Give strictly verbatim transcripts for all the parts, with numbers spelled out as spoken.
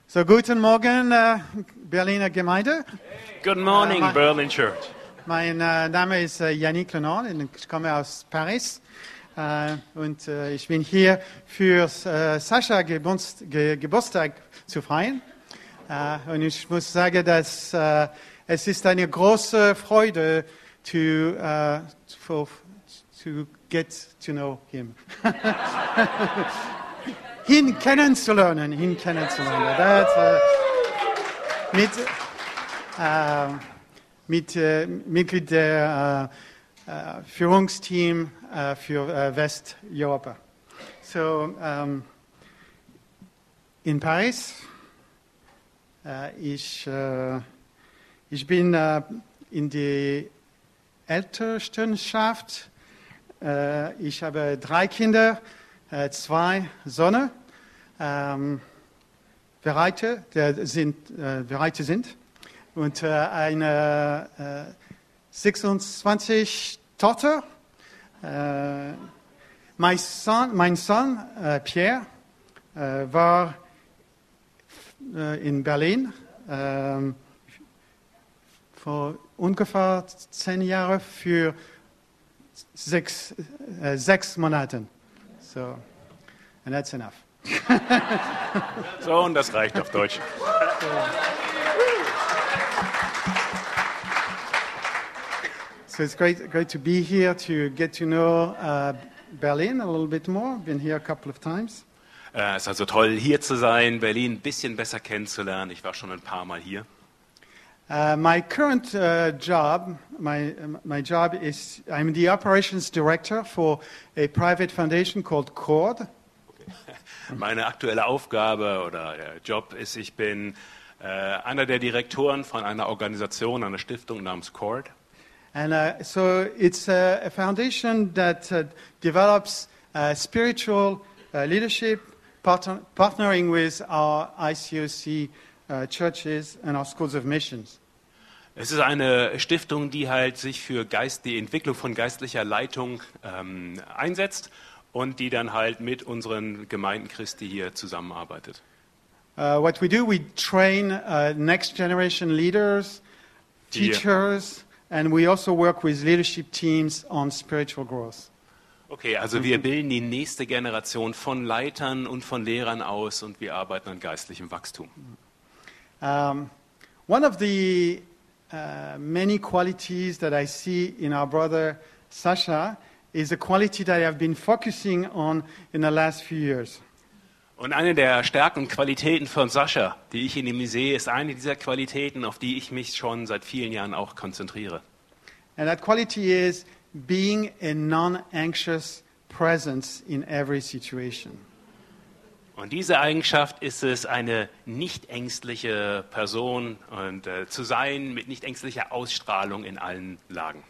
So, guten Morgen, äh, Berliner Gemeinde. Good morning, Äh, mein- Berlin Church. Mein äh, Name ist äh, Yannick Lenard, ich komme aus Paris äh, und äh, ich bin hier für äh, Sascha Geburts Ge Geburtstag zu feiern. Äh, und ich muss sagen, dass äh, es ist eine große Freude to, uh, for, to get to know him. ihn kennenzulernen, ihn kennenzulernen. Das, äh, mit äh, mit äh, Mitglied der äh, äh, Führungsteam äh, für äh, Westeuropa. So ähm, in Paris, äh, ich äh, ich bin äh, in die Elternschaft. Äh, ich habe drei Kinder, äh, zwei Söhne, ähm, Bereite, der sind, äh, Bereite sind, und äh, eine äh, sechsundzwanzig Tochter. Äh, mein Sohn, mein Sohn äh, Pierre äh, war äh, in Berlin äh, vor ungefähr zehn Jahren für sechs, äh, sechs Monate. So, and that's enough. So, und das reicht auf Deutsch. So it's great, great to be here to get to know uh, Berlin a little bit more. Been here a couple of times. Äh, Es ist also toll, hier zu sein, Berlin ein bisschen besser kennenzulernen. Ich war schon ein paar Mal hier. Uh, my current uh, job, my my job is I'm the operations director for a private foundation called Cord. Meine aktuelle Aufgabe oder der Job ist, ich bin äh, einer der Direktoren von einer Organisation, einer Stiftung namens Cord. And uh, so it's a, a foundation that uh, develops uh, spiritual uh, leadership, partner, partnering with our I C O C uh, churches and our schools of missions. Es ist eine Stiftung, die halt sich für Geist, die Entwicklung von geistlicher Leitung ähm, einsetzt und die dann halt mit unseren Gemeinden Christi hier zusammenarbeitet. Uh, what we do, we train uh, next generation leaders, Die- teachers, and we also work with leadership teams on spiritual growth. Okay, also wir bilden die nächste Generation von Leitern und von Lehrern aus und wir arbeiten an geistlichem Wachstum. Um, one of the uh, many qualities that I see in our brother Sasha is a quality that I've been focusing on in the last few years. Und eine der Stärken und Qualitäten von Sascha, die ich in ihm sehe, ist eine dieser Qualitäten, auf die ich mich schon seit vielen Jahren auch konzentriere. And that quality is being a non-anxious presence in every situation. Und diese Eigenschaft ist es, eine nicht ängstliche Person und äh, zu sein mit nicht ängstlicher Ausstrahlung in allen Lagen.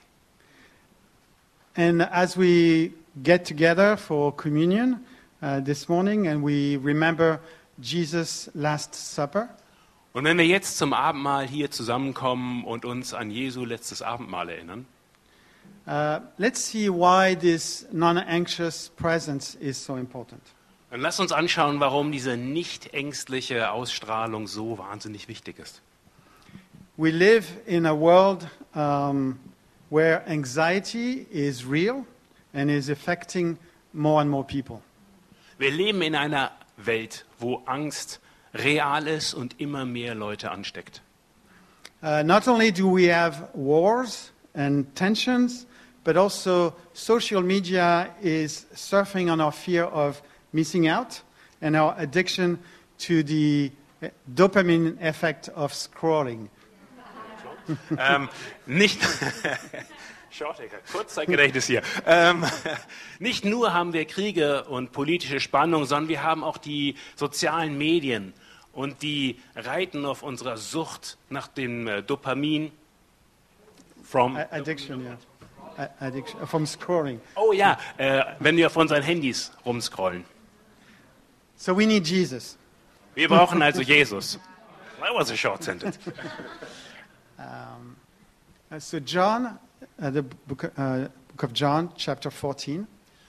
And as we get together for communion uh, this morning and we remember Jesus' Last Supper, Und wenn wir jetzt zum Abendmahl hier zusammenkommen und uns an Jesu letztes Abendmahl erinnern, uh, let's see why this non-anxious presence is so important. dann lass uns anschauen, warum diese nicht ängstliche Ausstrahlung so wahnsinnig wichtig ist. We live in a world um, where anxiety is real and is affecting more and more people. Wir leben in einer Welt, wo Angst real ist und immer mehr Leute ansteckt. Uh, not only do we have wars and tensions, but also social media is surfing on our fear of missing out and our addiction to the uh, dopamine effect of scrolling. ähm, nicht, Kurzzeitgedächtnis hier. Ähm, nicht nur haben wir Kriege und politische Spannung, sondern wir haben auch die sozialen Medien und die reiten auf unserer Sucht nach dem äh, Dopamin. From, A- Addiction, yeah. A- Addiction, from scrolling. oh ja, äh, wenn wir auf unseren Handys rumscrollen. So we need Jesus. Wir brauchen also Jesus. That was a short sentence. Um, uh, so John, uh, the book, uh, book of John, chapter fourteen,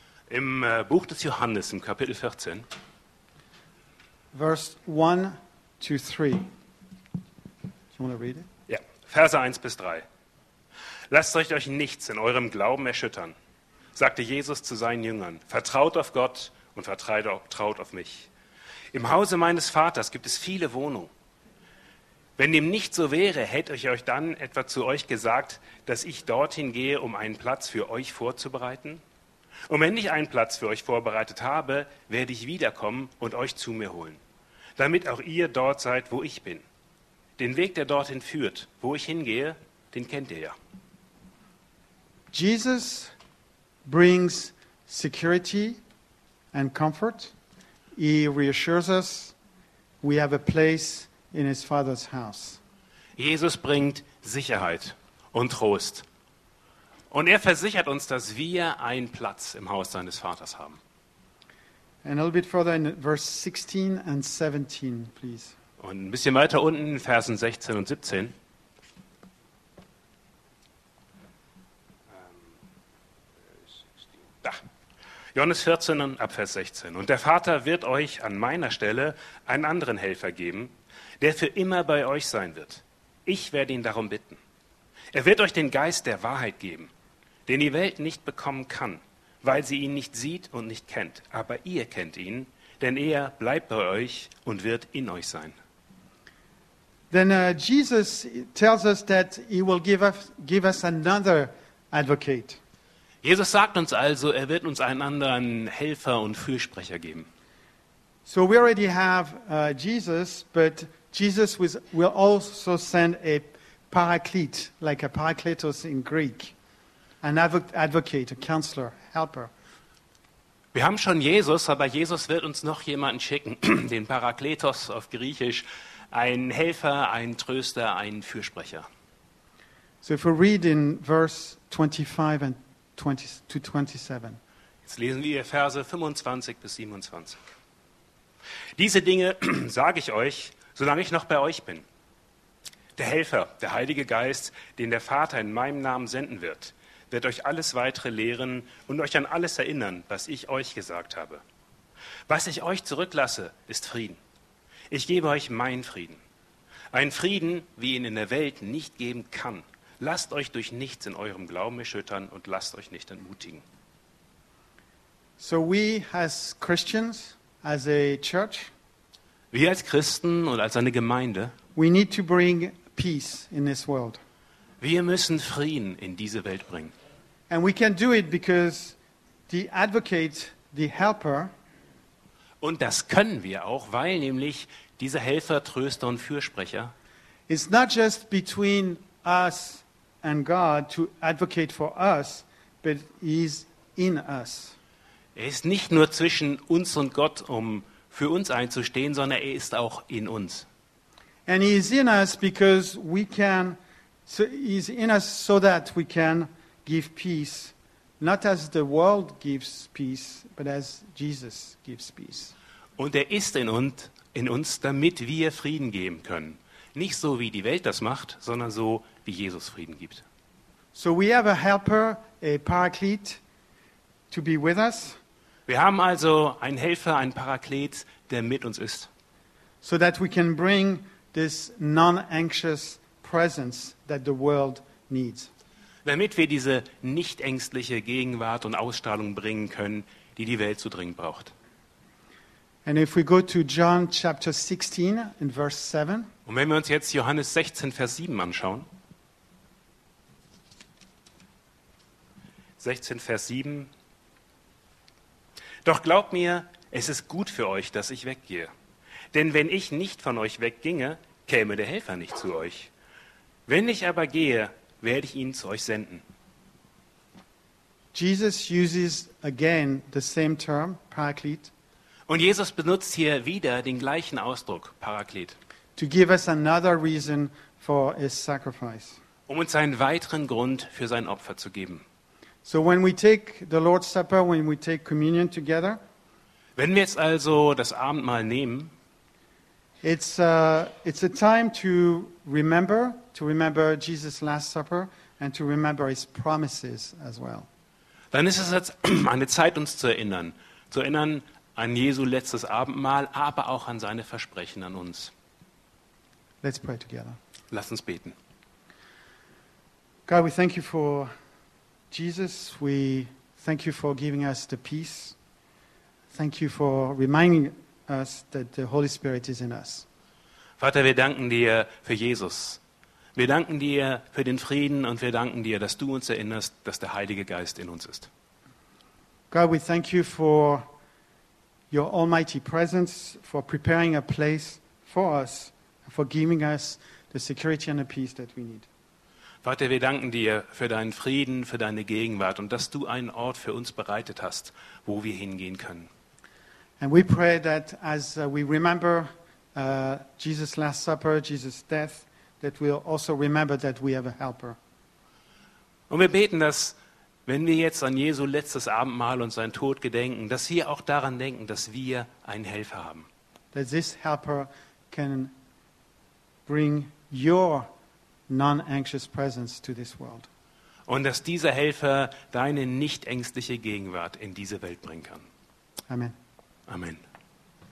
Im äh, Buch des Johannes, im Kapitel vierzehn, verse one to three. You want to read it? Ja, Verse eins bis drei. Lasst euch durch nichts in eurem Glauben erschüttern, sagte Jesus zu seinen Jüngern. Vertraut auf Gott und vertraut auf mich. Im Hause meines Vaters gibt es viele Wohnungen. Wenn dem nicht so wäre, hätte ich euch dann etwa zu euch gesagt, dass ich dorthin gehe, um einen Platz für euch vorzubereiten? Und wenn ich einen Platz für euch vorbereitet habe, werde ich wiederkommen und euch zu mir holen, damit auch ihr dort seid, wo ich bin. Den Weg, der dorthin führt, wo ich hingehe, den kennt ihr ja. Jesus brings security and comfort. He reassures us we have a place in his Father's house. Jesus bringt Sicherheit und Trost. Und er versichert uns, dass wir einen Platz im Haus seines Vaters haben. And a little bit further in verse sixteen and seventeen, please. Und ein bisschen weiter unten in Versen sechzehn und siebzehn. Da. Johannes vierzehn, ab Vers sechzehn. Und der Vater wird euch an meiner Stelle einen anderen Helfer geben, der für immer bei euch sein wird. Ich werde ihn darum bitten. Er wird euch den Geist der Wahrheit geben, den die Welt nicht bekommen kann, weil sie ihn nicht sieht und nicht kennt. Aber ihr kennt ihn, denn er bleibt bei euch und wird in euch sein. Then uh, Jesus tells us that he will give us, give us another advocate. Jesus sagt uns also, er wird uns einen anderen Helfer und Fürsprecher geben. So we already have uh, Jesus, but Jesus was, will also send a paraclete, like a parakletos in Greek, an advo- advocate, a counselor, helper. Wir haben schon Jesus, aber Jesus wird uns noch jemanden schicken, den Parakletos auf Griechisch, einen Helfer, einen Tröster, einen Fürsprecher. So if we read in verse twenty-five and twenty to twenty-seven. Jetzt lesen wir Verse fünfundzwanzig bis siebenundzwanzig. Diese Dinge sage ich euch, solange ich noch bei euch bin. Der Helfer, der Heilige Geist, den der Vater in meinem Namen senden wird, wird euch alles Weitere lehren und euch an alles erinnern, was ich euch gesagt habe. Was ich euch zurücklasse, ist Frieden. Ich gebe euch meinen Frieden. Einen Frieden, wie ihn in der Welt nicht geben kann. Lasst euch durch nichts in eurem Glauben erschüttern und lasst euch nicht entmutigen. So we as Christians, as a church, Wir als Christen und als eine Gemeinde, we need to bring peace in this world. wir müssen Frieden in diese Welt bringen. And we can do it because the advocate, the helper, Und das können wir auch, weil nämlich dieser Helfer, Tröster und Fürsprecher is not just between us and God to advocate for us, but he's in us. er ist nicht nur zwischen uns und Gott, um für uns einzustehen, sondern er ist auch in uns. And he is in us because we can, so he's in us so that we can give peace, not as the world gives peace, but as Jesus gives peace. Und er ist in uns, in uns, damit wir Frieden geben können. Nicht so, wie die Welt das macht, sondern so, wie Jesus Frieden gibt. So we have a helper, a paraclete, to be with us, Wir haben also einen Helfer, einen Paraklet, der mit uns ist, so that we can bring this non-anxious presence that the world needs. damit wir diese nicht ängstliche Gegenwart und Ausstrahlung bringen können, die die Welt so dringend braucht. And if we go to John chapter sixteen in verse seven, Und wenn wir uns jetzt Johannes sechzehn, Vers sieben anschauen, sechzehn, Vers sieben, doch glaubt mir, es ist gut für euch, dass ich weggehe. Denn wenn ich nicht von euch wegginge, käme der Helfer nicht zu euch. Wenn ich aber gehe, werde ich ihn zu euch senden. Jesus uses again the same term, paraclete, Und Jesus benutzt hier wieder den gleichen Ausdruck, Paraklet, to give us another reason for his sacrifice. um uns einen weiteren Grund für sein Opfer zu geben. So when we take the Lord's Supper, when we take communion together, Wenn wir jetzt also das Abendmahl nehmen, it's, uh, it's a time to remember, to remember Jesus' Last Supper and to remember his promises as well. dann ist es jetzt eine Zeit, uns zu erinnern. Zu erinnern an Jesu letztes Abendmahl, aber auch an seine Versprechen an uns. Let's pray together. Lass uns beten. God, we thank you for Jesus. We thank you for giving us the peace. Thank you for reminding us that the Holy Spirit is in us. Vater, wir danken dir für Jesus. Wir danken dir für den Frieden und wir danken dir, dass du uns erinnerst, dass der Heilige Geist in uns ist. God, we thank you for your almighty presence, for preparing a place for us, for giving us the security and the peace that we need. Vater, wir danken dir für deinen Frieden, für deine Gegenwart und dass du einen Ort für uns bereitet hast, wo wir hingehen können. And we pray that as uh, we remember uh, Jesus' Last Supper, Jesus' death, that we'll also remember that we have a helper. Und wir beten, dass, wenn wir jetzt an Jesu letztes Abendmahl und seinen Tod gedenken, dass wir auch daran denken, dass wir einen Helfer haben. That this helper can bring your non-anxious presence to this world. Und dass dieser Helfer deine nicht ängstliche Gegenwart in diese Welt bringen kann. Amen. Amen.